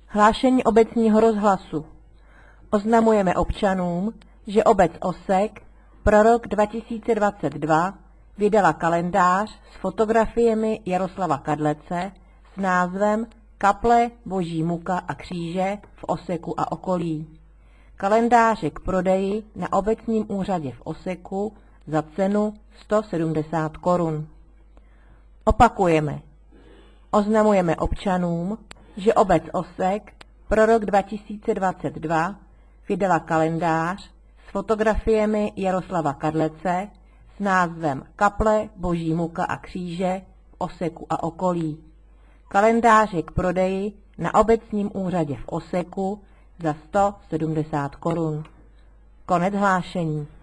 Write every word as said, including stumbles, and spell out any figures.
Hlášení obecního rozhlasu. Oznamujeme občanům, že obec Osek pro rok dva tisíce dvacet dva vydala kalendář s fotografiemi Jaroslava Kadlece s názvem Kaple, Boží muka a kříže v Oseku a okolí. Kalendář je k prodeji na obecním úřadě v Oseku za cenu sto sedmdesát korun. Opakujeme. Oznamujeme občanům, že obec Osek pro rok dva tisíce dvacet dva vydala kalendář s fotografiemi Jaroslava Kadlece s názvem Kaple, Boží muka a kříže v Oseku a okolí. Kalendář je k prodeji na obecním úřadě v Oseku za sto sedmdesát korun. Konec hlášení.